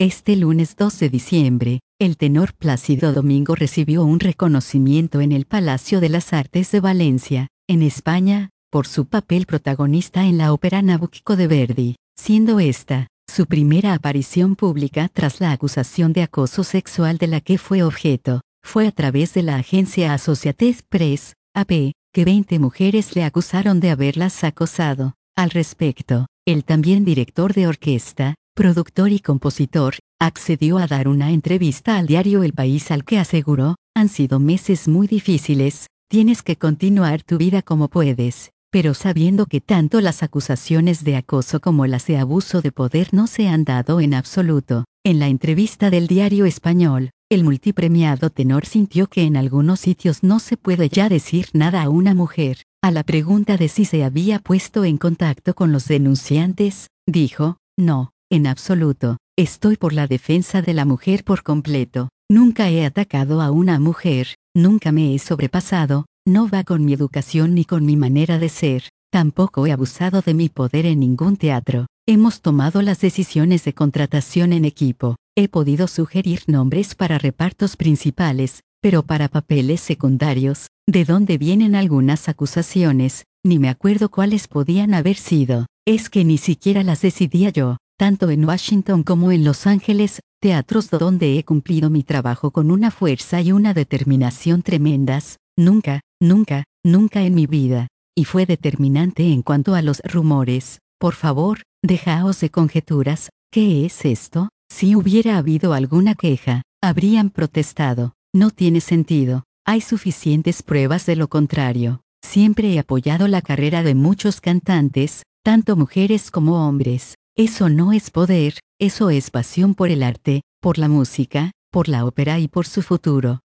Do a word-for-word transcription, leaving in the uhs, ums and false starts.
Este lunes dos de diciembre, el tenor Plácido Domingo recibió un reconocimiento en el Palacio de las Artes de Valencia, en España, por su papel protagonista en la ópera Nabucco de Verdi, siendo esta su primera aparición pública tras la acusación de acoso sexual de la que fue objeto. Fue a través de la agencia Associated Press, A P, que veinte mujeres le acusaron de haberlas acosado. Al respecto, el también director de orquesta, productor y compositor, accedió a dar una entrevista al diario El País, al que aseguró: han sido meses muy difíciles, tienes que continuar tu vida como puedes, pero sabiendo que tanto las acusaciones de acoso como las de abuso de poder no se han dado en absoluto. En la entrevista del diario español, el multipremiado tenor sintió que en algunos sitios no se puede ya decir nada a una mujer. A la pregunta de si se había puesto en contacto con los denunciantes, dijo: no, en absoluto, estoy por la defensa de la mujer por completo. Nunca he atacado a una mujer, nunca me he sobrepasado, no va con mi educación ni con mi manera de ser, tampoco he abusado de mi poder en ningún teatro. Hemos tomado las decisiones de contratación en equipo, he podido sugerir nombres para repartos principales, pero para papeles secundarios, de donde vienen algunas acusaciones, ni me acuerdo cuáles podían haber sido. Es que ni siquiera las decidía yo, tanto en Washington como en Los Ángeles, teatros donde he cumplido mi trabajo con una fuerza y una determinación tremendas. Nunca, nunca, nunca en mi vida. Y fue determinante en cuanto a los rumores. Por favor, dejaos de conjeturas. ¿Qué es esto? Si hubiera habido alguna queja, habrían protestado. No tiene sentido. Hay suficientes pruebas de lo contrario. Siempre he apoyado la carrera de muchos cantantes, tanto mujeres como hombres. Eso no es poder, eso es pasión por el arte, por la música, por la ópera y por su futuro.